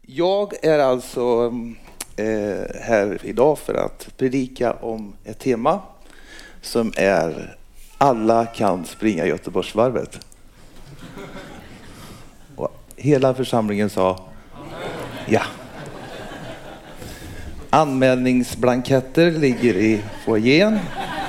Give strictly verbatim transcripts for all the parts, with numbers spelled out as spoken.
Jag är alltså eh, här idag för att predika om ett tema som är alla kan springa Göteborgsvarvet. Och hela församlingen sa ja. Anmälningsblanketter ligger i foajén.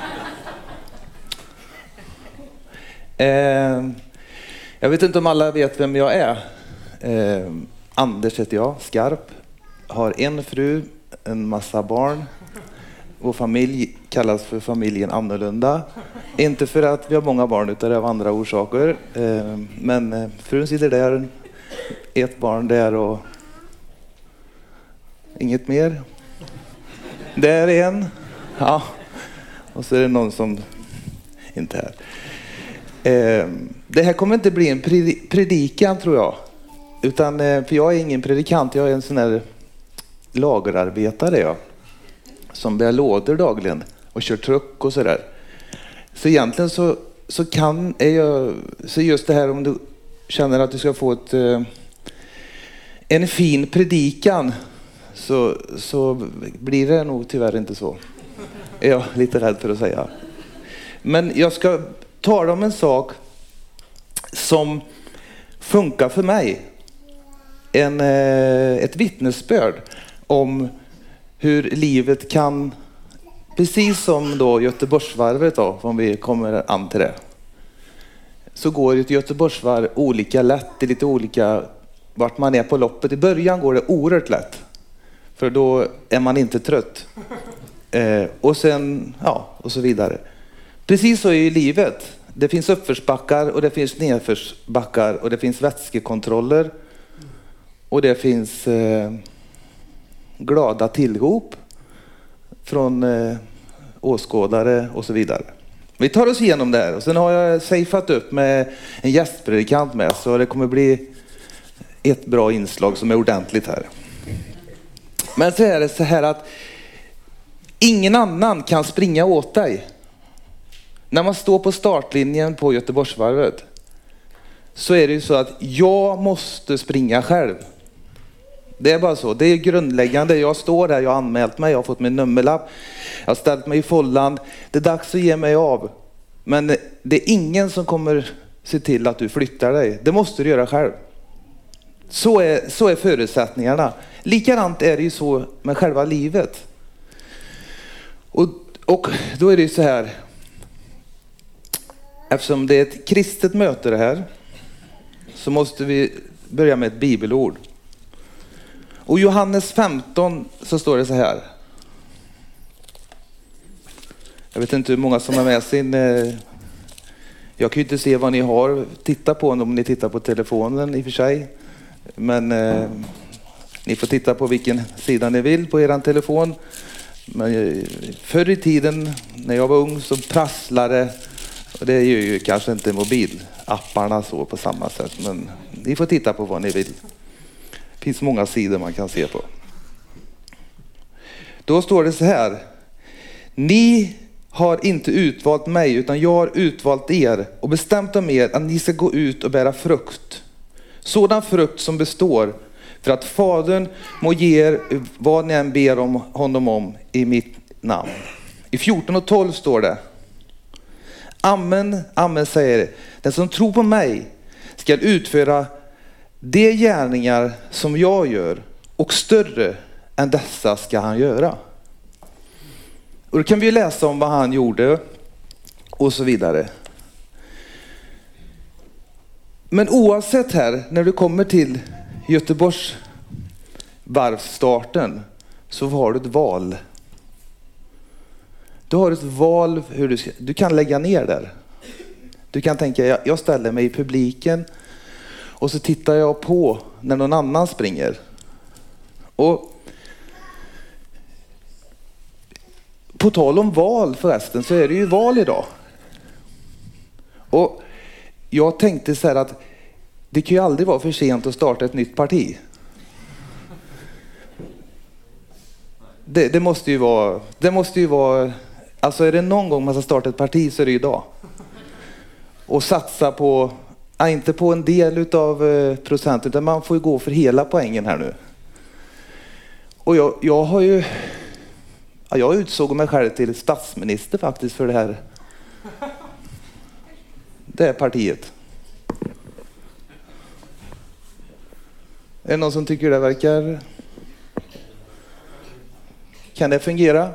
Eh, jag vet inte om alla vet vem jag är. Eh, Anders heter jag, Skarp. Har en fru, en massa barn. Vår familj kallas för familjen annorlunda. Inte för att vi har många barn utan av andra orsaker. Eh, men eh, frun sitter där, ett barn där och inget mer. Där är en. Ja. Och så är det någon som inte är här. Eh, det här kommer inte bli en predikan tror jag. Utan, eh, för jag är ingen predikant, jag är en sån här lagerarbetare jag. Som bär lådor dagligen och kör truck och sådär. Så egentligen så, så kan är jag, så just det här om du känner att du ska få ett, eh, en fin predikan så, så blir det nog tyvärr inte så. Är jag lite rädd för att säga. Men jag ska tala om en sak som funkar för mig. En, ett vittnesbörd om hur livet kan, precis som då Göteborgsvarvet då, om vi kommer an till det. Så går ett Göteborgsvarv olika lätt, det är lite olika vart man är på loppet. I början går det oerhört lätt. För då är man inte trött. Eh, och sen, ja, och så vidare. Precis så är ju livet. Det finns uppförsbackar och det finns nedförsbackar och det finns vätskekontroller. Och det finns eh, glada tillrop från eh, åskådare och så vidare. Vi tar oss igenom det här och sen har jag safeat upp med en gästpredikant med så det kommer bli ett bra inslag som är ordentligt här. Men så är det så här att ingen annan kan springa åt dig. När man står på startlinjen på Göteborgsvarvet så är det ju så att jag måste springa själv. Det är bara så. Det är grundläggande. Jag står där, jag har anmält mig, jag har fått min nummerlapp. Jag har ställt mig i follan. Det är dags att ge mig av. Men det är ingen som kommer se till att du flyttar dig. Det måste du göra själv. Så är, så är förutsättningarna. Likadant är det ju så med själva livet. Och, och då är det ju så här. Eftersom det är ett kristet möte det här så måste vi börja med ett bibelord. Och Johannes femton så står det så här. Jag vet inte hur många som har med sin... Eh, jag kan ju inte se vad ni har. Titta på om ni tittar på telefonen i och för sig. Men eh, ni får titta på vilken sida ni vill på er telefon. Men eh, förr i tiden när jag var ung så prasslade... Och det är ju kanske inte mobilapparna så på samma sätt. Men ni får titta på vad ni vill. Det finns många sidor man kan se på. Då står det så här. Ni har inte utvalt mig utan jag har utvalt er och bestämt om er att ni ska gå ut och bära frukt. Sådan frukt som består för att Fadern må ge er vad ni än ber om honom om i mitt namn. I fjorton och tolv står det. Amen, amen säger den som tror på mig ska utföra de gärningar som jag gör och större än dessa ska han göra. Och då kan vi läsa om vad han gjorde och så vidare. Men oavsett här, när du kommer till Göteborgs varvstarten så har du ett val. Du har ett val hur du ska, du kan lägga ner där. Du kan tänka, jag, jag ställer mig i publiken och så tittar jag på när någon annan springer. Och på tal om val förresten så är det ju val idag. Och jag tänkte så här att det kan ju aldrig vara för sent att starta ett nytt parti. Det, det måste ju vara, det måste ju vara, alltså är det någon gång man ska starta ett parti så är det idag. Och satsa på, inte på en del utav procent utan man får ju gå för hela poängen här nu. Och jag, jag har ju... Ja, jag utsåg mig själv till statsminister faktiskt för det här. Det är partiet. Är det någon som tycker det verkar... Kan det fungera?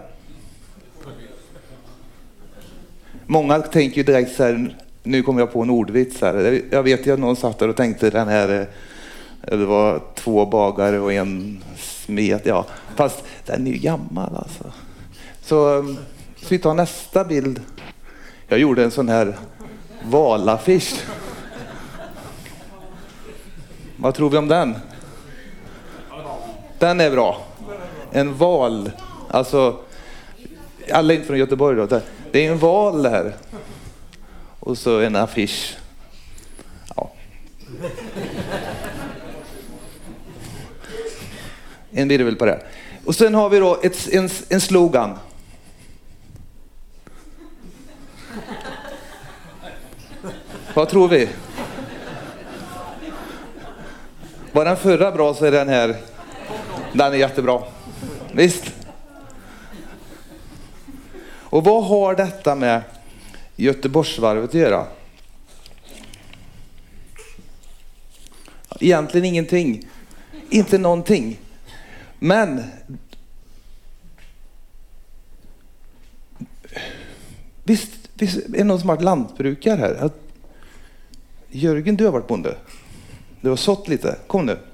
Många tänker ju direkt så här, nu kommer jag på en ordvits här. Jag vet ju att någon satt där och tänkte den här, det var två bagare och en smet, ja. Fast den är ju gammal alltså. Så, så vi tar nästa bild. Jag gjorde en sån här valaffisch. Vad tror vi om den? Den är bra. En val, alltså alla är inte från Göteborg då. Det är en val det här. Och så en affisch. Ja. En virvel på det. Och sen har vi då ett, en, en slogan. Vad tror vi? Var den förra bra så är den här. Den är jättebra. Visst? Och vad har detta med Göteborgsvarvet att göra? Egentligen ingenting. Inte någonting. Men visst, visst är det någon som har varit lantbrukare här? Att, Jörgen, du har varit bonde. Du har sått lite. Kom nu.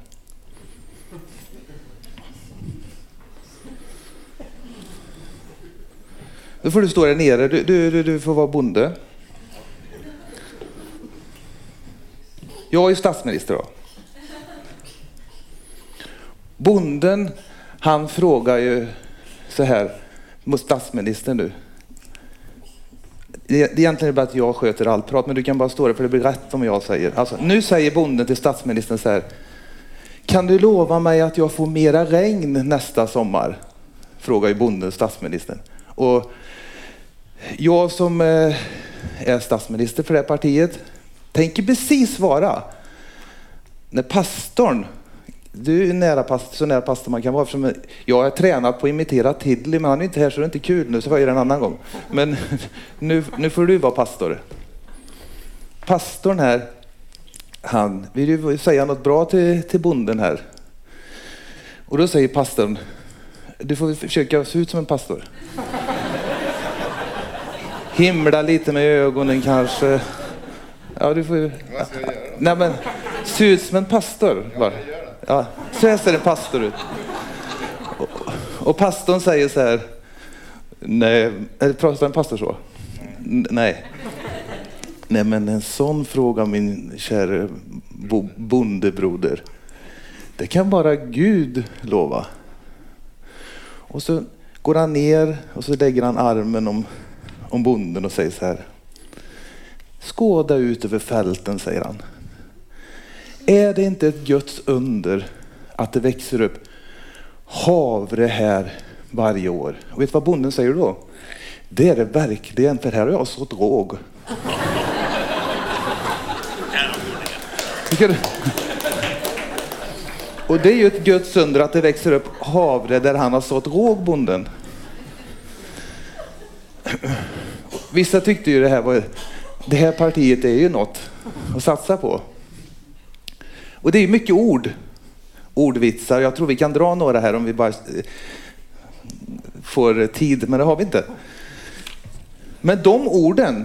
Då får du stå där nere. Du, du, du, du får vara bonde. Jag är statsminister då. Bonden, han frågar ju så här mot statsministern nu. Det, det är egentligen bara att jag sköter allt prat, men du kan bara stå där för det blir rätt om jag säger. Alltså, nu säger bonden till statsministern så här. Kan du lova mig att jag får mera regn nästa sommar? Frågar ju bonden statsministern. Och jag som eh, är statsminister för det här partiet tänker precis svara. När pastorn, du är nära pastor, så nära pastor man kan vara. Eftersom jag har tränat på att imitera Tiddly, men han är inte här så det är inte kul nu, så får jag göra en annan gång. Men nu, nu får du vara pastor. Pastorn här, han vill ju säga något bra till, till bonden här. Och då säger pastorn, du får försöka se ut som en pastor. Himla lite med ögonen kanske. Ja, du får ju... Vad ska jag göra då? Nej, men se ut som en pastor. Bara. Ja, så här ser en pastor ut. Och, och pastorn säger så här. Nej, eller pratar en pastor så? N- nej. Nej, men en sån fråga, min kära bo- bondebroder. Det kan bara Gud lova. Och så går han ner och så lägger han armen om, om bonden och säger så här. Skåda ut över fälten, säger han. Är det inte ett Guds under att det växer upp havre här varje år? Och vet du vad bonden säger då? Det är det verkligen, för här har jag sått råg. Och det är ju ett Guds under att det växer upp havre där han har sått råg, bonden. Vissa tyckte ju det här var, det här partiet är ju något att satsa på. Och det är mycket ord. Ordvitsar. Jag tror vi kan dra några här om vi bara får tid, men det har vi inte. Men de orden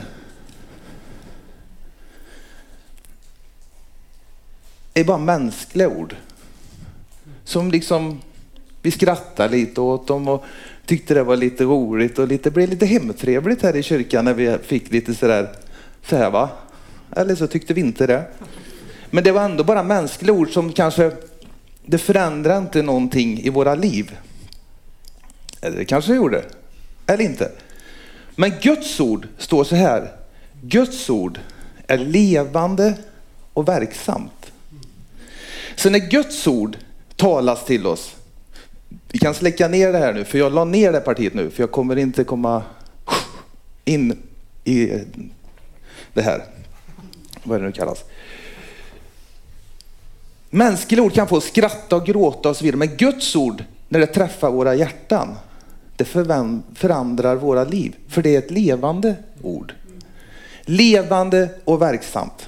är bara mänskliga ord. Som liksom vi skrattar lite åt dem och tyckte det var lite roligt och lite, blev lite hemtrevligt här i kyrkan när vi fick lite sådär så här, va? Eller så tyckte vi inte det. Men det var ändå bara mänskliga ord som kanske, det förändrar inte någonting i våra liv. Eller det kanske det gjorde. Eller inte. Men Guds ord står så här. Guds ord är levande och verksamt. Så när Guds ord talas till oss, vi kan släcka ner det här nu, för jag la ner det partiet nu, för jag kommer inte komma in i det här. Vad det nu kallas. Mänskliga ord kan få skratta och gråta och så vidare, men Guds ord när det träffar våra hjärtan, det förändrar våra liv. För det är ett levande ord. Levande och verksamt.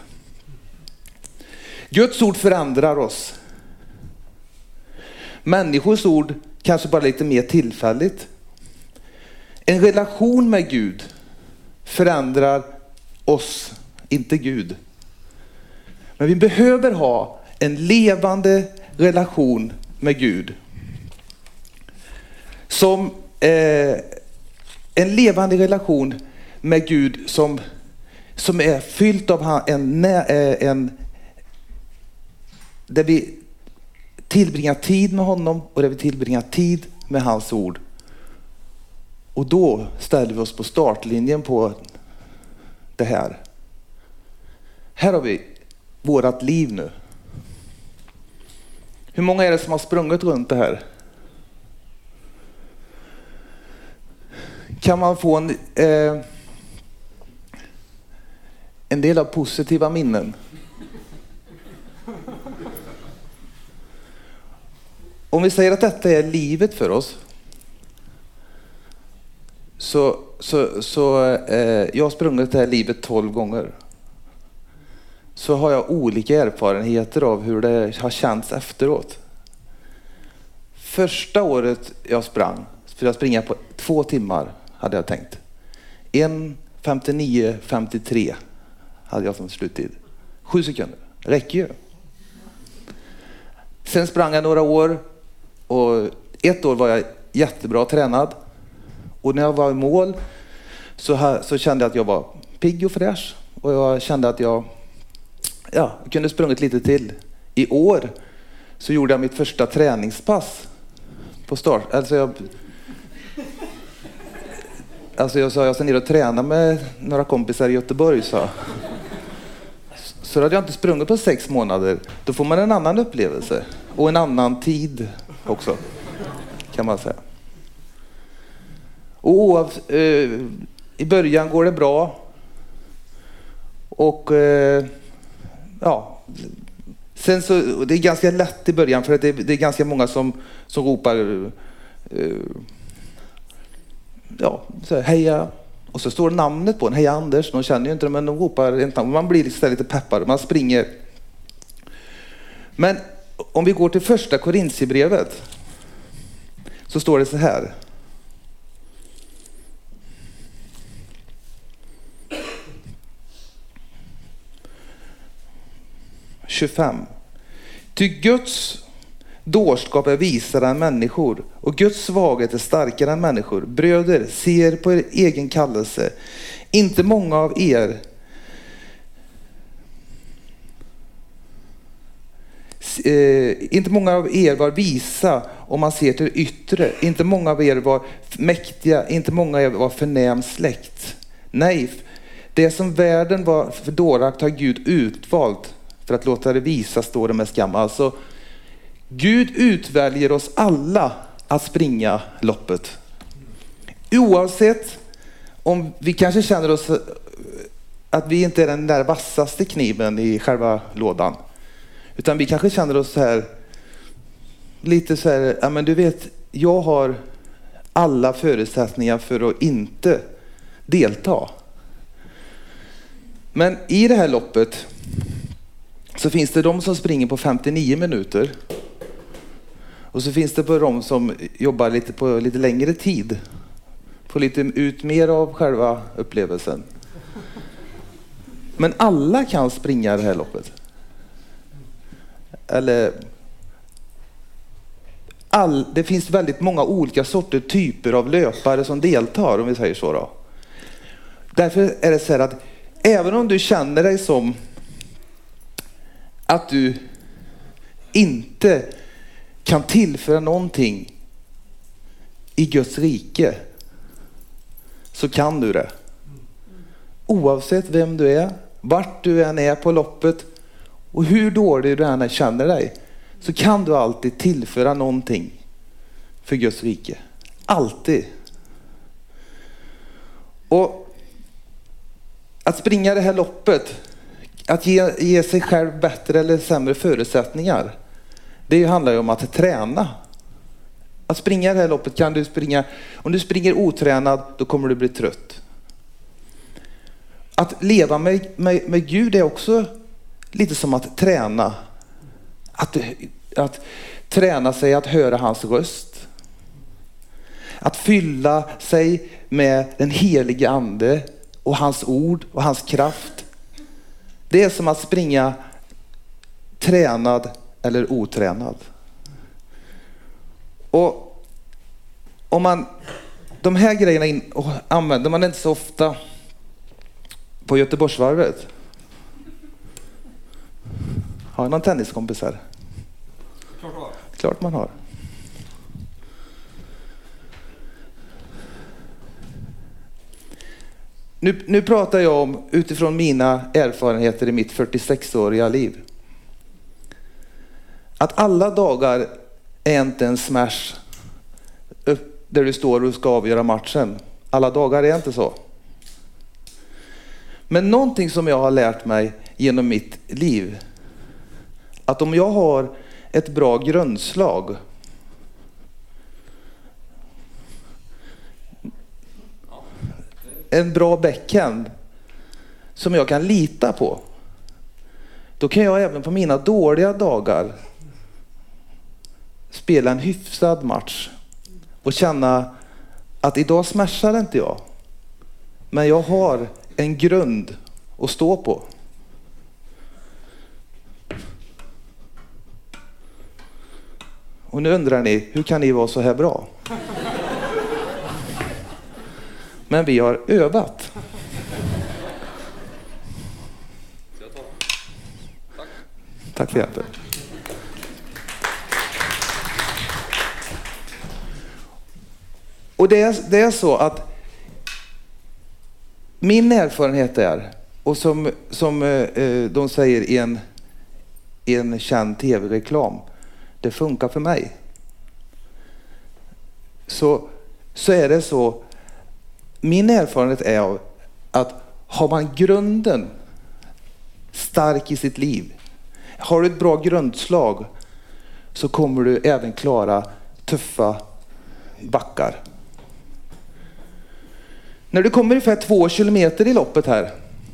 Guds ord förändrar oss. Människors ord kanske bara lite mer tillfälligt. En relation med Gud förändrar oss, inte Gud. Men vi behöver ha en levande relation med Gud. Som eh, en levande relation med Gud som, som är fyllt av en, en där vi tillbringar tid med honom och där vi tillbringar tid med hans ord. Och då ställer vi oss på startlinjen på det här. Här har vi vårat liv nu. Hur många är det som har sprungit runt det här? Kan man få en, eh, en del av positiva minnen? Om vi säger att detta är livet för oss, så, så, så eh, jag har sprungit det här livet tolv gånger. Så har jag olika erfarenheter av hur det har känts efteråt. Första året jag sprang, för jag springa på två timmar hade jag tänkt. en femtionio femtiotre hade jag som sluttid. Sju sekunder, räcker ju. Sen sprang jag några år och ett år var jag jättebra tränad. Och när jag var i mål så, här, så kände jag att jag var pigg och fräsch. Och jag kände att jag, ja, jag kunde sprungit lite till. I år så gjorde jag mitt första träningspass på start. Alltså jag, alltså jag sa jag ska ner och träna med några kompisar i Göteborg. Så, så hade jag inte sprungit på sex månader. Då får man en annan upplevelse. Och en annan tid också, kan man säga. Och eh, i början går det bra. Och eh, ja, sen så det är ganska lätt i början för att det, det är ganska många som som ropar eh, ja, så här, heja, och så står namnet på en, heja Anders, de känner ju inte det, men de ropar inte, man blir lite lite peppad, man springer. Men om vi går till första Korintierbrevet så står det så här. tjugofem. Ty Guds dårskap är visare än människor och Guds svaghet är starkare än människor. Bröder, ser på er egen kallelse. Inte många av er eh, inte många av er var visa om man ser till yttre. Inte många av er var mäktiga. Inte många av er var förnäm släkt. Nej, det som världen var för dårakt har Gud utvalt för att låta det visa, står det med skam. Alltså, Gud utväljer oss alla att springa loppet. Oavsett om vi kanske känner oss att vi inte är den där vassaste kniven i själva lådan. Utan vi kanske känner oss så här, lite så här, ja men du vet, jag har alla förutsättningar för att inte delta. Men i det här loppet så finns det de som springer på femtionio minuter. Och så finns det på de som jobbar lite på lite längre tid. Får lite ut mer av själva upplevelsen. Men alla kan springa det här loppet. Eller all, det finns väldigt många olika sorter, typer av löpare som deltar, om vi säger så då. Därför är det så här att även om du känner dig som att du inte kan tillföra någonting i Guds rike, så kan du det. Oavsett vem du är, vart du än är på loppet och hur dålig du än känner dig, så kan du alltid tillföra någonting för Guds rike. Alltid. Och att springa det här loppet, att ge, ge sig själv bättre eller sämre förutsättningar, det handlar ju om att träna. Att springa det här loppet kan du springa. Om du springer otränad, då kommer du bli trött. Att leva med, med, med Gud är också lite som att träna. Att, att träna sig att höra hans röst. Att fylla sig med den helige ande och hans ord och hans kraft. Det är som att springa tränad eller otränad. Och om man de här grejerna in, och använder man inte så ofta på Göteborgsvarvet. Har jag någon tenniskompis här? Klart man har. Klart man har. Nu, nu pratar jag om utifrån mina erfarenheter i mitt fyrtiosex-åriga liv. Att alla dagar är inte en smash upp där du står och ska avgöra matchen. Alla dagar är inte så. Men någonting som jag har lärt mig genom mitt liv, att om jag har ett bra grundslag, en bra backhand som jag kan lita på, då kan jag även på mina dåliga dagar spela en hyfsad match och känna att idag smashar inte jag, men jag har en grund att stå på. Och nu undrar ni, hur kan ni vara så här bra? Men vi har övat. Tack. Tack för hjälpen. Och det är, det är så att min erfarenhet är, och som, som eh, de säger i en, i en känd tv-reklam, det funkar för mig. Så, så är det så. Min erfarenhet är av att har man grunden stark i sitt liv, har du ett bra grundslag, så kommer du även klara tuffa backar. När du kommer ungefär två kilometer i loppet här,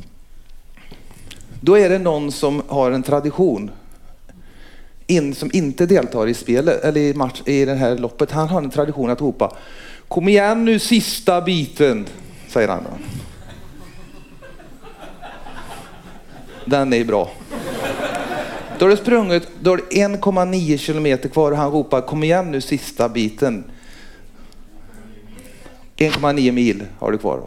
då är det någon som har en tradition in, som inte deltar i spelet eller i, match, i det här loppet. Han har en tradition att ropa: kom igen nu, sista biten, säger han. Den är bra. Då har det sprungit, då har det en komma nio kilometer kvar och han ropar: kom igen nu, sista biten. en komma nio mil har du kvar.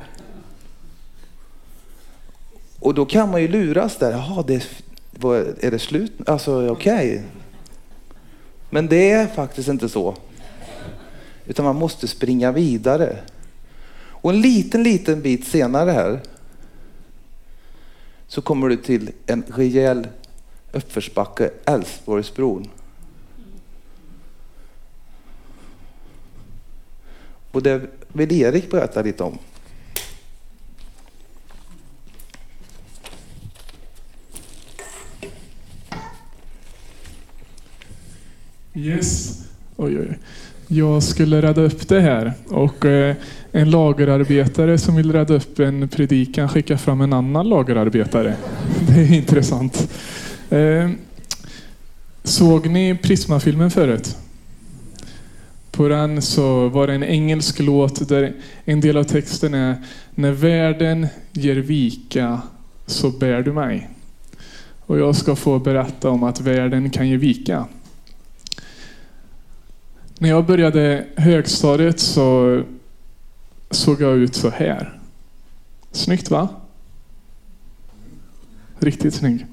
Och då kan man ju luras där. Jaha, det, är det slut? Alltså okej. Okay. Men det är faktiskt inte så. Utan man måste springa vidare. Och en liten, liten bit senare här så kommer du till en rejäl uppförsbacke, Älvsborgsbron. Och det vill Erik berätta lite om. Yes. Oj, oj. Jag skulle rädda upp det här. Och eh, en lagerarbetare som vill rädda upp en predikan skickar fram en annan lagerarbetare. Det är intressant. Eh, såg ni Prisma-filmen förut? På den så var det en engelsk låt där en del av texten är: när världen ger vika så bär du mig. Och jag ska få berätta om att världen kan ge vika. När jag började högstadiet så såg jag ut så här. Snyggt, va? Riktigt snygg.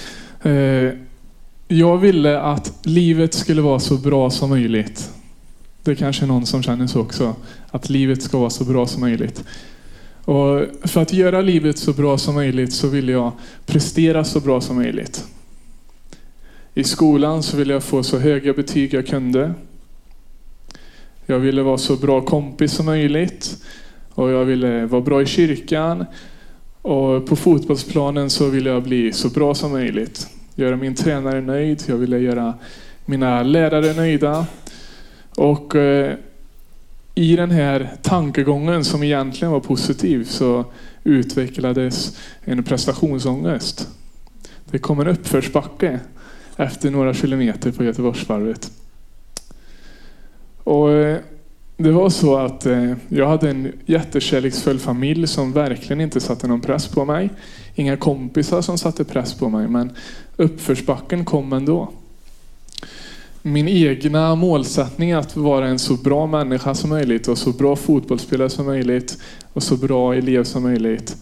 Jag ville att livet skulle vara så bra som möjligt. Det är kanske någon som känner så också. Att livet ska vara så bra som möjligt. Och för att göra livet så bra som möjligt så ville jag prestera så bra som möjligt. I skolan så ville jag få så höga betyg jag kunde. Jag ville vara så bra kompis som möjligt. Och jag ville vara bra i kyrkan. Och på fotbollsplanen så ville jag bli så bra som möjligt. Göra min tränare nöjd. Jag ville göra mina lärare nöjda. Och eh, i den här tankegången som egentligen var positiv så utvecklades en prestationsångest. Det kom en uppförsbacke efter några kilometer på Göteborgsvarvet. Och eh, det var så att eh, jag hade en jättekärleksfull familj som verkligen inte satte någon press på mig. Inga kompisar som satte press på mig, men uppförsbacken kom ändå. Min egna målsättning att vara en så bra människa som möjligt och så bra fotbollsspelare som möjligt och så bra elev som möjligt.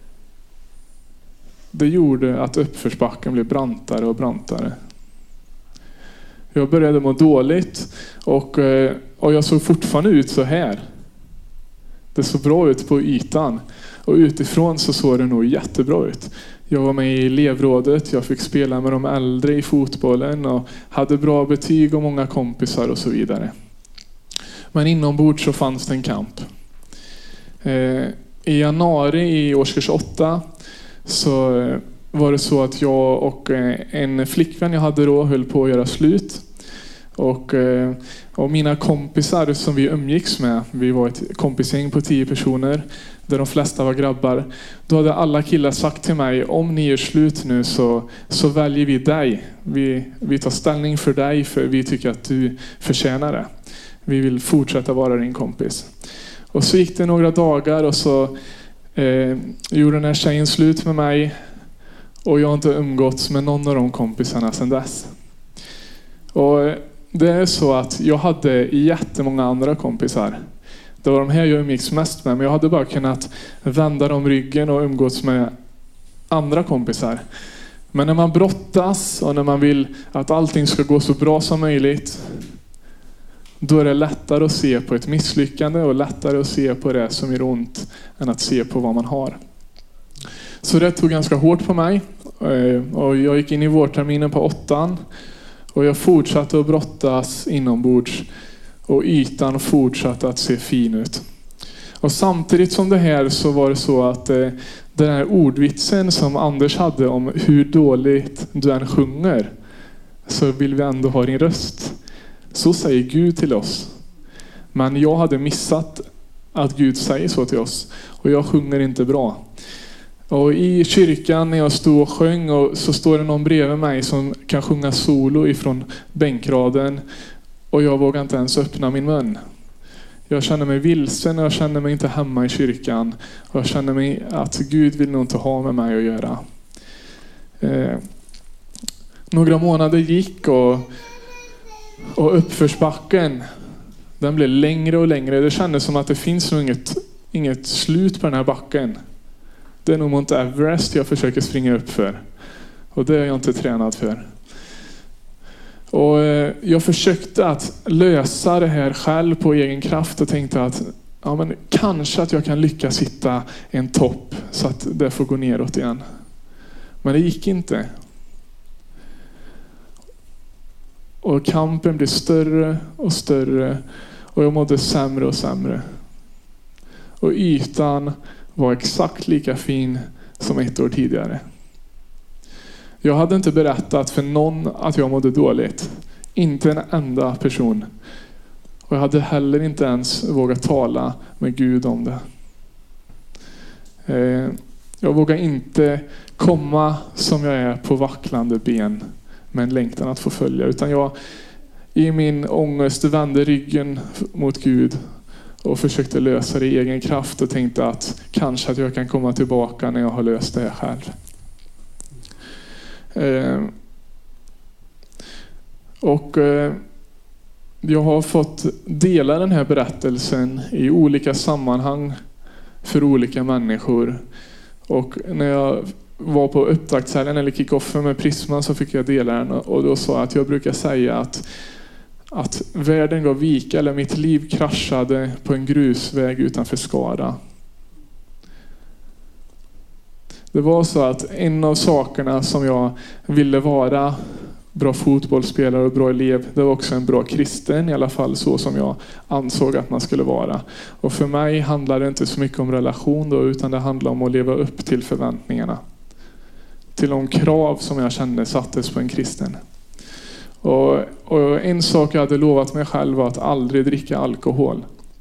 Det gjorde att uppförsbacken blev brantare och brantare. Jag började må dåligt och, och jag såg fortfarande ut så här. Det såg bra ut på ytan och utifrån så såg det nog jättebra ut. Jag var med i elevrådet, jag fick spela med de äldre i fotbollen och hade bra betyg och många kompisar och så vidare. Men inombords så fanns det en kamp. Eh, I januari i årskurs åtta så var det så att jag och en flickvän jag hade då höll på att göra slut. Och, och mina kompisar som vi umgicks med, vi var ett kompisgäng på tio personer där de flesta var grabbar. Då hade alla killar sagt till mig, om ni gör slut nu så, så väljer vi dig. Vi, vi tar ställning för dig för vi tycker att du förtjänar det. Vi vill fortsätta vara din kompis. Och så gick det några dagar och så eh, gjorde den här tjejen slut med mig. Och jag har inte umgåtts med någon av de kompisarna sedan dess. Och det är så att jag hade jättemånga andra kompisar. Det var de här jag umgicks mest med. Men jag hade bara kunnat vända dem ryggen och umgås med andra kompisar. Men när man brottas och när man vill att allting ska gå så bra som möjligt, då är det lättare att se på ett misslyckande och lättare att se på det som gör ont än att se på vad man har. Så det tog ganska hårt på mig. Och jag gick in i vårterminen på åttan. Och jag fortsatte att brottas inombords. Och ytan fortsatte att se fin ut. Och samtidigt som det här så var det så att eh, den här ordvitsen som Anders hade om hur dåligt du än sjunger, så vill vi ändå ha din röst. Så säger Gud till oss. Men jag hade missat att Gud säger så till oss. Och jag sjunger inte bra. Och i kyrkan när jag stod och sjöng och så står det någon bredvid mig som kan sjunga solo ifrån bänkraden. Och jag vågar inte ens öppna min mun. Jag känner mig vilsen och jag känner mig inte hemma i kyrkan. Och jag känner mig att Gud vill nog inte ha med mig att göra. Eh, några månader gick och, och uppförsbacken, den blev längre och längre. Det kändes som att det finns nog inget, inget slut på den här backen. Det är nog Mount Everest jag försöker springa upp för. Och det är jag inte tränad för. Och jag försökte att lösa det här själv på egen kraft och tänkte att ja, men kanske att jag kan lyckas hitta en topp så att det får gå neråt igen. Men det gick inte. Och kampen blev större och större och jag mådde sämre och sämre. Och ytan var exakt lika fin som ett år tidigare. Jag hade inte berättat för någon att jag mådde dåligt. Inte en enda person. Och jag hade heller inte ens vågat tala med Gud om det. Jag vågar inte komma som jag är på vacklande ben med en längtan att få följa. Utan jag i min ångest vände ryggen mot Gud och försökte lösa det i egen kraft och tänkte att kanske att jag kan komma tillbaka när jag har löst det här själv. Eh, och eh, jag har fått dela den här berättelsen i olika sammanhang för olika människor. Och när jag var på upptaktshelgen eller kickoffen med Prisma så fick jag dela den och då sa att jag brukar säga att att världen gav vika eller mitt liv kraschade på en grusväg utanför Skara. Det var så att en av sakerna som jag ville vara bra fotbollsspelare och bra elev, det var också en bra kristen, i alla fall så som jag ansåg att man skulle vara. Och för mig handlade det inte så mycket om relation då, utan det handlade om att leva upp till förväntningarna. Till de krav som jag kände sattes på en kristen. Och, och en sak jag hade lovat mig själv var att aldrig dricka alkohol.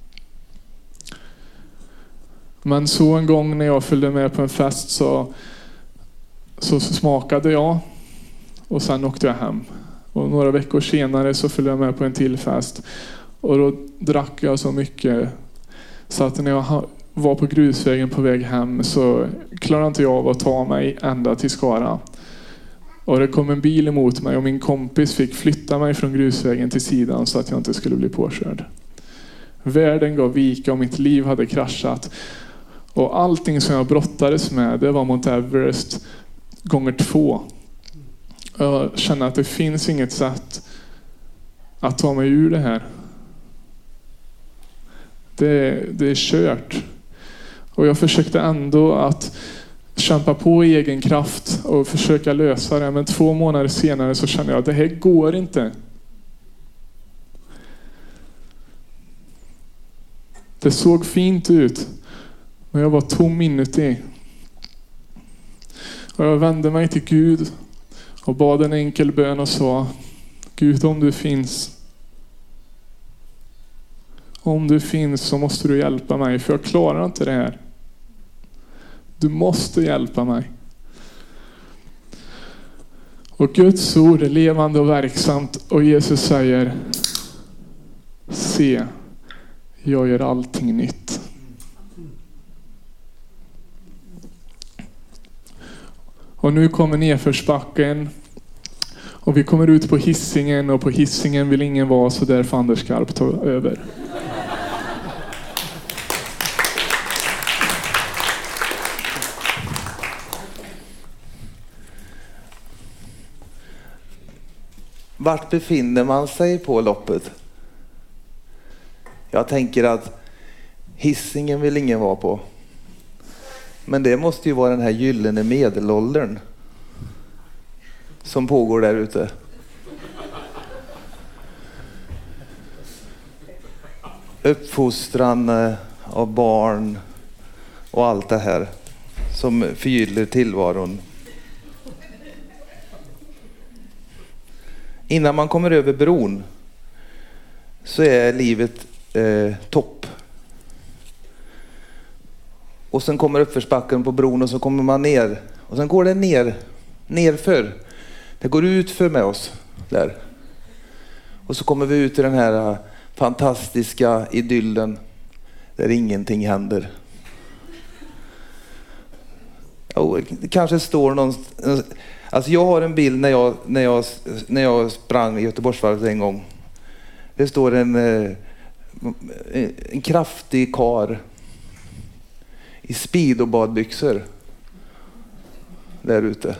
Men så en gång när jag följde med på en fest så, så smakade jag. Och sen åkte jag hem. Och några veckor senare så följde jag med på en till fest. Och då drack jag så mycket så att när jag var på grusvägen på väg hem så klarade inte jag av att ta mig ända till Skara. Och det kom en bil emot mig och min kompis fick flytta mig från grusvägen till sidan så att jag inte skulle bli påkörd. Världen gav vika och mitt liv hade kraschat. Och allting som jag brottades med, det var Mount Everest gånger två. Jag känner att det finns inget sätt att ta mig ur det här. Det, det är kört. Och jag försökte ändå att kämpa på i egen kraft och försöka lösa det. Men två månader senare så kände jag att det här går inte. Det såg fint ut. Men jag var tom inuti. Och jag vände mig till Gud och bad en enkel bön och sa: Gud, om du finns, om du finns så måste du hjälpa mig, för jag klarar inte det här. Du måste hjälpa mig. Och Guds ord är levande och verksamt och Jesus säger: se, jag gör allting nytt. Och nu kommer nedförsbacken och vi kommer ut på Hisingen, och på Hisingen vill ingen vara, så där får Anders Skarp ta över. Vart befinner man sig på loppet? Jag tänker att Hisingen vill ingen vara på. Men det måste ju vara den här gyllene medelåldern som pågår där ute. Uppfostran av barn och allt det här som förgyller tillvaron. Innan man kommer över bron så är livet eh, topp. Och sen kommer uppförsbacken på bron och så kommer man ner. Och sen går det ner, nerför. Det går ut för med oss där. Och så kommer vi ut i den här fantastiska idyllen där ingenting händer. Oh, det kanske står någon... Alltså jag har en bild när jag, när jag, när jag sprang i Göteborgsvarvet en gång. Det står en, en kraftig kar i speed och badbyxor där ute.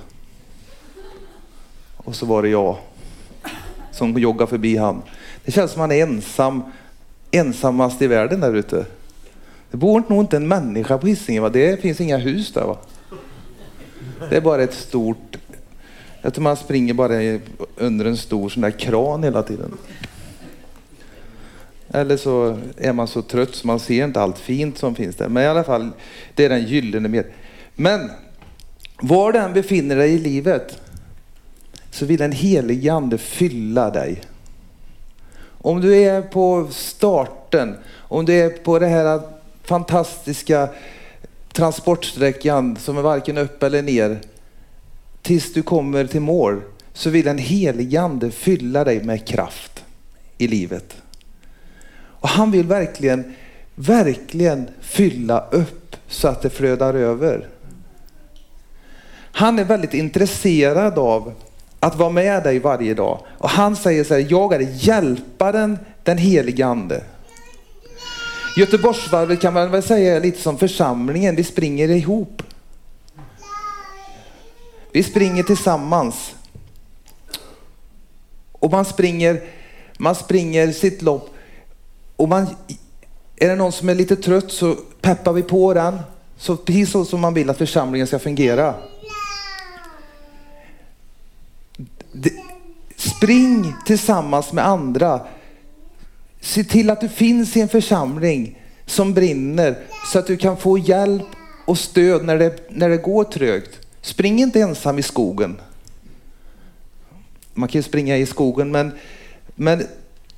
Och så var det jag som joggade förbi han. Det känns som han är ensam, ensammast i världen där ute. Det bor nog inte en människa på Hisingen, va? Det finns inga hus där, va? Det är bara ett stort... Jag tror man springer bara under en stor sån där kran hela tiden. Eller så är man så trött så man ser inte allt fint som finns där. Men i alla fall, det är den gyllene med. Men var den befinner dig i livet så vill en helig ande fylla dig. Om du är på starten, om du är på det här fantastiska transportsträckan som är varken upp eller ner, tills du kommer till mål, så vill en helig ande fylla dig med kraft i livet. Och han vill verkligen, verkligen fylla upp så att det flödar över. Han är väldigt intresserad av att vara med dig varje dag. Och han säger så här: jag är hjälparen, den heliga ande. Göteborgsvarvet kan man väl säga lite som församlingen. Vi springer ihop. Vi springer tillsammans. Och man springer, man springer sitt lopp. Och man, är det någon som är lite trött så peppar vi på den. Så precis så som man vill att församlingen ska fungera. Spring tillsammans med andra. Se till att du finns i en församling som brinner, så att du kan få hjälp och stöd när det, när det går trögt. Spring inte ensam i skogen. man kan ju springa i skogen, men, men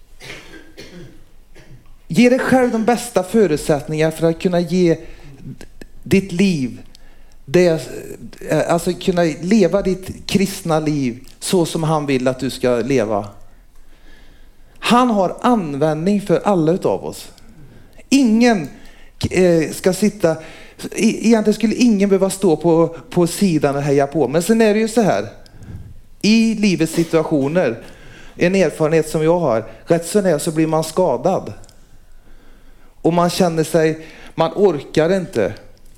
ge dig själv de bästa förutsättningar för att kunna ge ditt liv, det, alltså kunna leva ditt kristna liv så som han vill att du ska leva. Han har användning för alla utav oss. Ingen eh, ska sitta, egentligen skulle ingen behöva stå på, på sidan och heja på. Men sen är det ju så här, i livets situationer, en erfarenhet som jag har, rätt så när så blir man skadad. Och man känner sig, man orkar inte.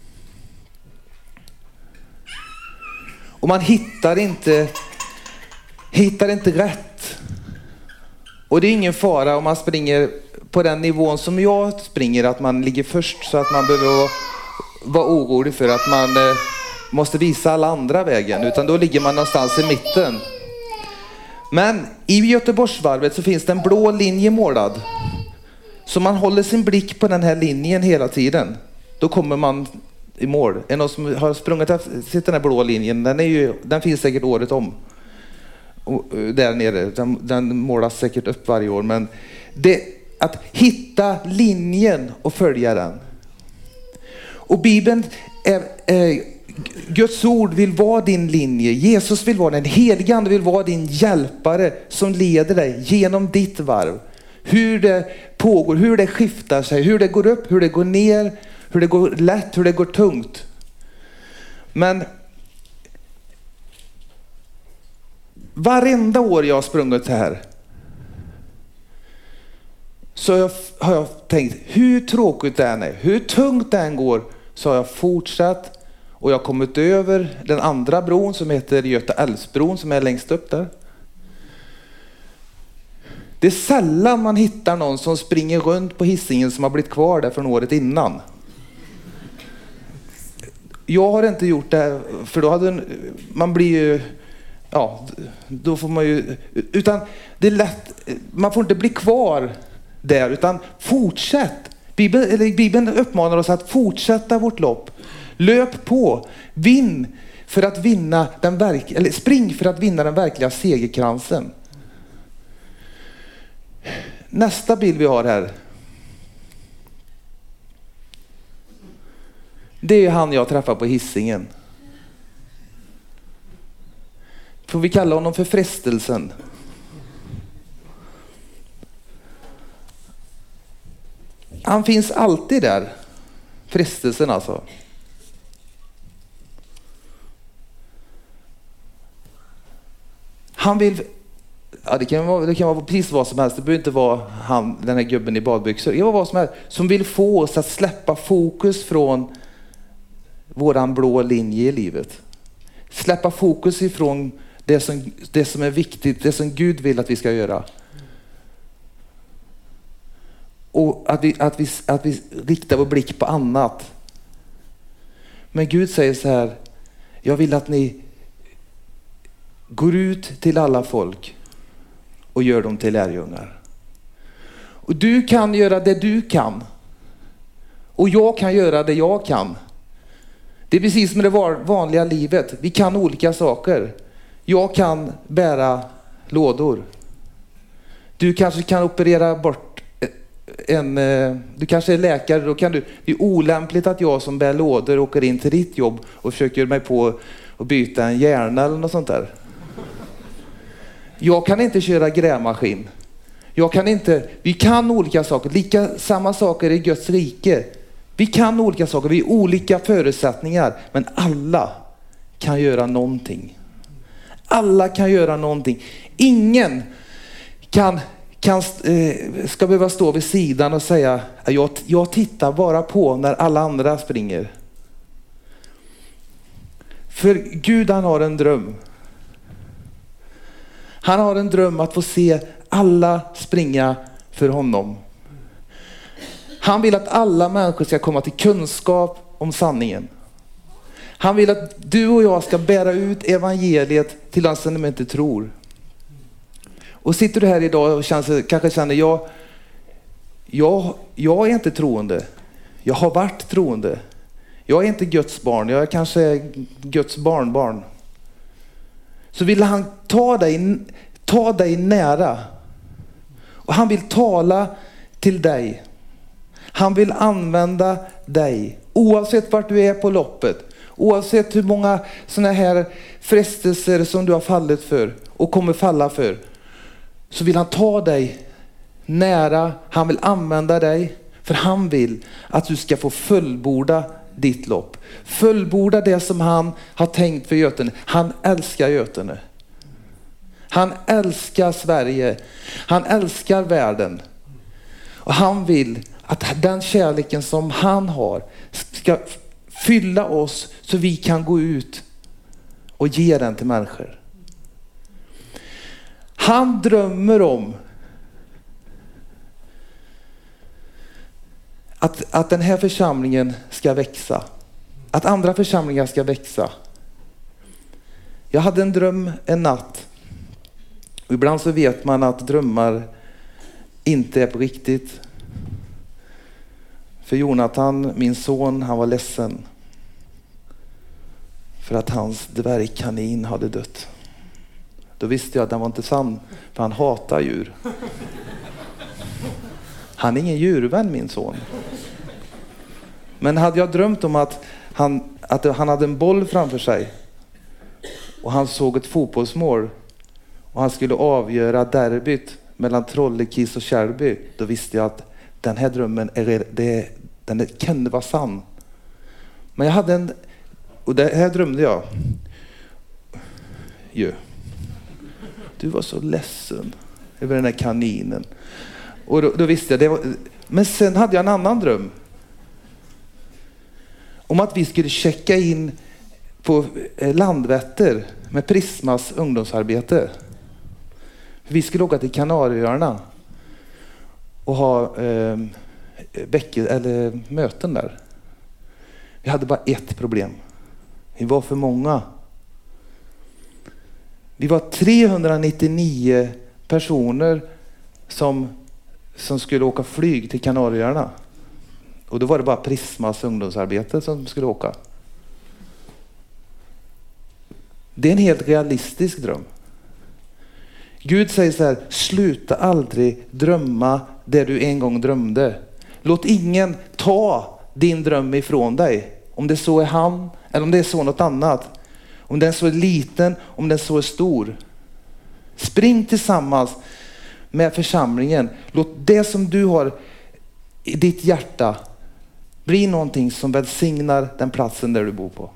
Och man hittar inte, hittar inte rätt. Och det är ingen fara om man springer på den nivån som jag springer, att man ligger först, så att man behöver vara, vara orolig för att man eh, måste visa alla andra vägen. Utan då ligger man någonstans i mitten. Men i Göteborgsvarvet så finns det en blå linje målad. Så man håller sin blick på den här linjen hela tiden. Då kommer man i mål. Är någon som har sprungit efter den här blå linjen, den, är ju, den finns säkert året om. Och där nere, den, den målas säkert upp varje år. Men det, att hitta linjen och följa den. Och Bibeln är, är, Guds ord vill vara din linje. Jesus vill vara den. Helige Ande vill vara din hjälpare som leder dig genom ditt varv. Hur det pågår, hur det skiftar sig, hur det går upp, hur det går ner, hur det går lätt, hur det går tungt. Men varenda år jag har sprungit här så jag, har jag tänkt, hur tråkigt det än är, hur tungt det än går, så har jag fortsatt och jag har kommit över den andra bron som heter Göta älvsbron, som är längst upp där. Det är sällan man hittar någon som springer runt på Hisingen som har blivit kvar där från året innan. Jag har inte gjort det, för då hade man blir ju, ja, då får man ju, utan det är lätt, man får inte bli kvar där, utan fortsätt. Bibeln, eller Bibeln uppmanar oss att fortsätta vårt lopp. Löp på, vinn för att vinna den verk, eller spring för att vinna den verkliga segerkransen. Nästa bild vi har här, det är han jag träffade på Hisingen. Får vi kalla honom för frestelsen. Han finns alltid där. Frestelsen alltså. Han vill, ja, det kan vara, det kan vara precis vad som helst. Det behöver inte vara han, den här gubben i badbyxor. Det kan vara vad som helst som vill få oss att släppa fokus från våran blå linje i livet. Släppa fokus ifrån det som, det som är viktigt, det som Gud vill att vi ska göra. Och att vi, att vi, att vi riktar vår blick på annat. Men Gud säger så här: jag vill att ni går ut till alla folk och gör dem till lärjungar. Och du kan göra det du kan. Och jag kan göra det jag kan. Det är precis som det vanliga livet. Vi kan olika saker. Jag kan bära lådor. Du kanske kan operera bort en... Du kanske är läkare. Då kan du, det är olämpligt att jag som bär lådor åker in till ditt jobb och försöker mig på att byta en hjärna eller något sånt där. Jag kan inte köra grävmaskin. Jag kan inte... Vi kan olika saker. Lika samma saker i Guds rike. Vi kan olika saker, vi har olika förutsättningar, men alla kan göra någonting. Alla kan göra någonting. Ingen kan, kan, eh, ska behöva stå vid sidan och säga jag, jag tittar bara på när alla andra springer. För Gud, han har en dröm. Han har en dröm att få se alla springa för honom. Han vill att alla människor ska komma till kunskap om sanningen. Han vill att du och jag ska bära ut evangeliet till de som inte tror. Och sitter du här idag och känner, kanske känner jag, jag, jag är inte troende. Jag har varit troende. Jag är inte Guds barn. Jag är kanske Guds barnbarn. Så vill han ta dig, ta dig nära. Och han vill tala till dig. Han vill använda dig. Oavsett vart du är på loppet. Oavsett hur många såna här frestelser som du har fallit för och kommer falla för. Så vill han ta dig nära. Han vill använda dig. För han vill att du ska få fullborda ditt lopp. Fullborda det som han har tänkt för Götene. Han älskar Götene. Han älskar Sverige. Han älskar världen. Och han vill att den kärleken som han har ska fylla oss så vi kan gå ut och ge den till människor. Han drömmer om att, att den här församlingen ska växa. Att andra församlingar ska växa. Jag hade en dröm en natt. Och ibland så vet man att drömmar inte är på riktigt. För Jonathan, min son, han var ledsen. För att hans dvärgkanin hade dött. Då visste jag att den var inte sann. För han hatar djur. Han är ingen djurvän, min son. Men hade jag drömt om att han, att han hade en boll framför sig. Och han såg ett fotbollsmål. Och han skulle avgöra derbyt mellan Trollekis och Kärrby. Då visste jag att den här drömmen är, det, den kan vara sann. Men jag hade en... Och det här drömde jag. Jo. Du var så ledsen över den här kaninen. Och då, då visste jag det var, men sen hade jag en annan dröm. Om att vi skulle checka in på Landvetter med Prismas ungdomsarbete. Vi skulle åka till Kanarieöarna och ha eh, bäcke, eller möten där. Vi hade bara ett problem. Vi var för många. Vi var trehundranittionio personer som, som skulle åka flyg till Kanarieöarna. Och då var det bara Prismas ungdomsarbete som skulle åka. Det är en helt realistisk dröm. Gud säger så här: sluta aldrig drömma det du en gång drömde. Låt ingen ta din dröm ifrån dig. Om det så är han eller om det är så något annat. Om den så är liten, om den så är stor. Spring tillsammans med församlingen. Låt det som du har i ditt hjärta bli någonting som välsignar den platsen där du bor på.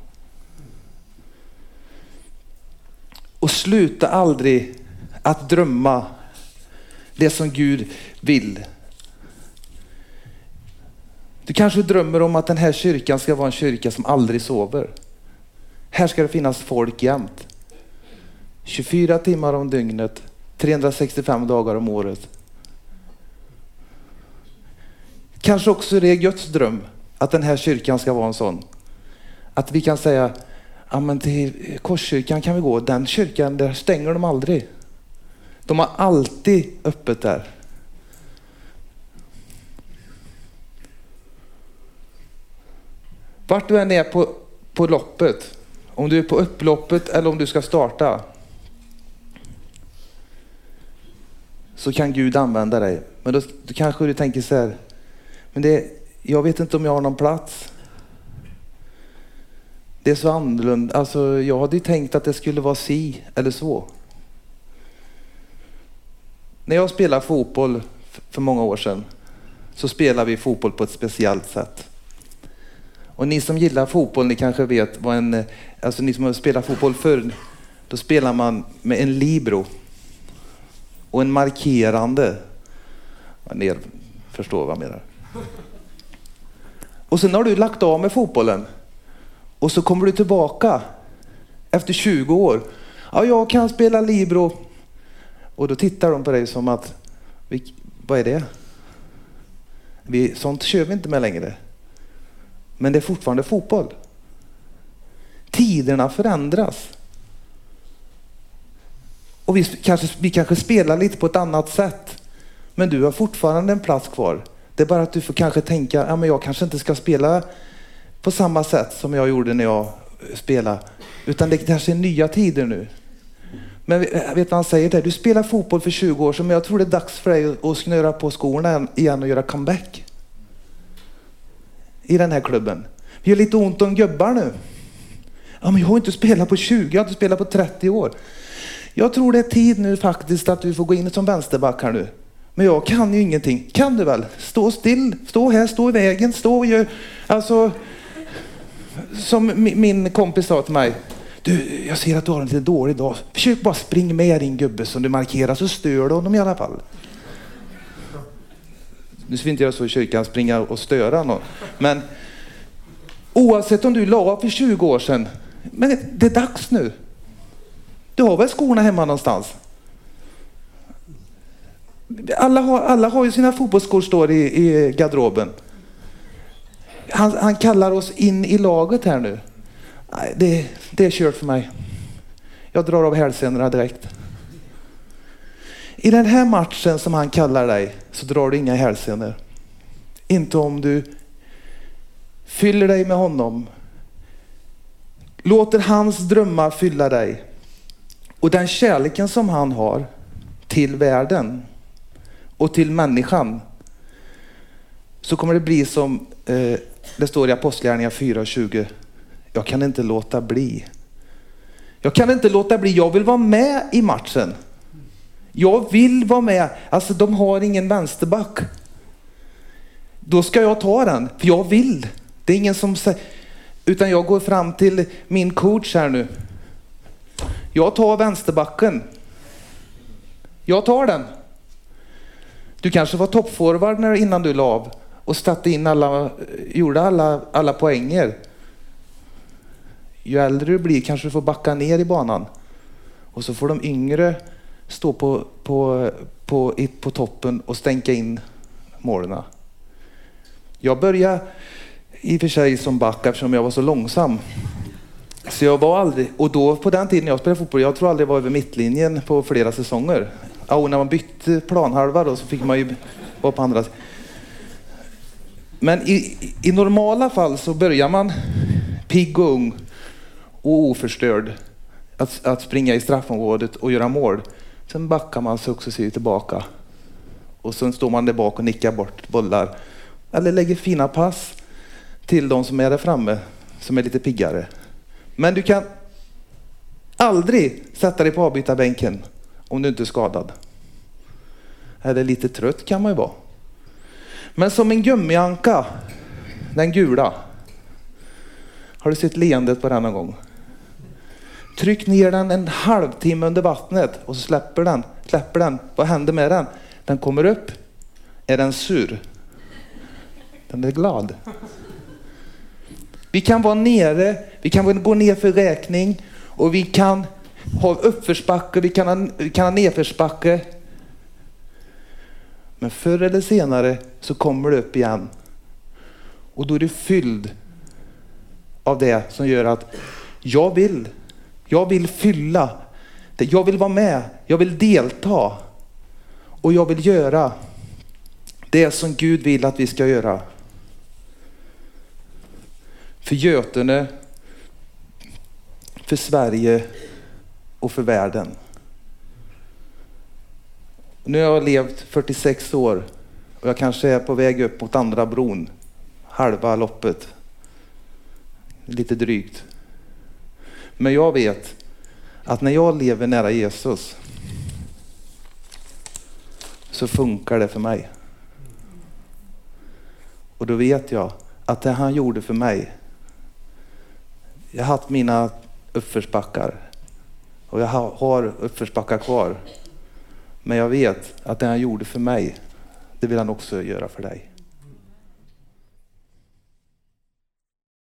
Och sluta aldrig att drömma det som Gud vill. Du kanske drömmer om att den här kyrkan ska vara en kyrka som aldrig sover. Här ska det finnas folk jämt. tjugofyra timmar om dygnet, trehundrasextiofem dagar om året. Kanske också det är Guds dröm att den här kyrkan ska vara en sån. Att vi kan säga, ja men till Korskyrkan kan vi gå. Den kyrkan, där stänger de aldrig. De har alltid öppet där. Vart du än är på, på loppet, om du är på upploppet eller om du ska starta, så kan Gud använda dig. Men då, då kanske du tänker så här, men det, jag vet inte om jag har någon plats. Det är så annorlunda. Alltså, jag hade ju tänkt att det skulle vara si eller så. När jag spelade fotboll för många år sedan så spelade vi fotboll på ett speciellt sätt. Och ni som gillar fotboll, ni kanske vet vad en, alltså ni som har spelat fotboll förr, då spelar man med en libero och en markerande. Ni förstår vad jag menar. Och sen har du lagt av med fotbollen och så kommer du tillbaka efter tjugo år. Ja, jag kan spela libero. Och då tittar de på dig som att, vad är det? Vi, sånt kör vi inte med längre. Men det är fortfarande fotboll. Tiderna förändras. Och vi kanske, vi kanske spelar lite på ett annat sätt. Men du har fortfarande en plats kvar. Det är bara att du får kanske tänka, ja men jag kanske inte ska spela på samma sätt som jag gjorde när jag spelade. Utan det kanske är nya tider nu. Men vet vad han säger där? Du spelar fotboll för tjugo år sedan, men jag tror det är dags för dig att snöra på skorna igen och göra comeback. I den här klubben. Vi har lite ont om gubbar nu. Ja, men jag har inte spelat på tjugo, jag har inte spelat på trettio år. Jag tror det är tid nu faktiskt att du får gå in som vänsterback här nu. Men jag kan ju ingenting. Kan du väl? Stå still, stå här, stå i vägen, stå och gör... Alltså, som min kompis sa till mig. Du, jag ser att du har en lite dålig dag. Försök bara springa med din gubbe som du markerar, så stör du honom i alla fall. Nu ska vi inte göra så i kyrkan, springa och störa någon. Men oavsett om du la för tjugo år sedan, men det är dags nu. Du har väl skorna hemma någonstans? Alla har, alla har ju sina fotbollsskor står i, i garderoben. Han, han kallar oss in i laget här nu. Nej, det, det är kört för mig. Jag drar av hälsenorna direkt. I den här matchen som han kallar dig så drar du inga hälsenor. Inte om du fyller dig med honom. Låter hans drömmar fylla dig. Och den kärleken som han har till världen och till människan, så kommer det bli som eh, det står i Apostlagärningarna fyra tjugo. Jag kan inte låta bli. Jag kan inte låta bli. Jag vill vara med i matchen. Jag vill vara med. Alltså de har ingen vänsterback. Då ska jag ta den. För jag vill. Det är ingen som säger. Utan jag går fram till min coach här nu. Jag tar vänsterbacken. Jag tar den. Du kanske var toppforward när innan du la av. Och satte in alla, gjorde alla, alla poänger. Ju äldre du blir kanske du får backa ner i banan. Och så får de yngre stå på, på, på, på toppen och stänka in målen. Jag började i och för sig som back eftersom jag var så långsam. Så jag var aldrig, och då på den tiden jag spelade fotboll, jag tror aldrig jag var över mittlinjen på flera säsonger. Ja, och när man bytte planhalva då så fick man ju vara på andra. Men i, i normala fall så börjar man pigg och ung och oförstörd att, att springa i straffområdet och göra mål. Sen backar man successivt tillbaka. Och sen står man där bak och nickar bort bollar. Eller lägger fina pass till de som är där framme som är lite piggare. Men du kan aldrig sätta dig på avbytarbänken om du inte är skadad. Eller lite trött kan man ju vara. Men som en gummianka, den gula. Har du sett leendet på den någon gång? Tryck ner den en halvtimme under vattnet och så släpper den. Släpper den. Vad händer med den? Den kommer upp. Är den sur? Den är glad. Vi kan vara nere, vi kan gå ner för räkning och vi kan ha uppförsbacke, vi kan ha, vi kan ha nedförsbacke. Men förr eller senare så kommer du upp igen. Och då är du fylld av det som gör att jag vill, jag vill fylla, jag vill vara med, jag vill delta och jag vill göra det som Gud vill att vi ska göra. För Götene, för Sverige och för världen. Nu har jag levt fyrtiosex år och jag kanske är på väg upp mot andra bron. Halva loppet. Lite drygt. Men jag vet att när jag lever nära Jesus så funkar det för mig. Och då vet jag att det han gjorde för mig. Jag har haft mina uppförsbackar. Och jag har uppförsbackar kvar. Men jag vet att det han gjorde för mig, det vill han också göra för dig.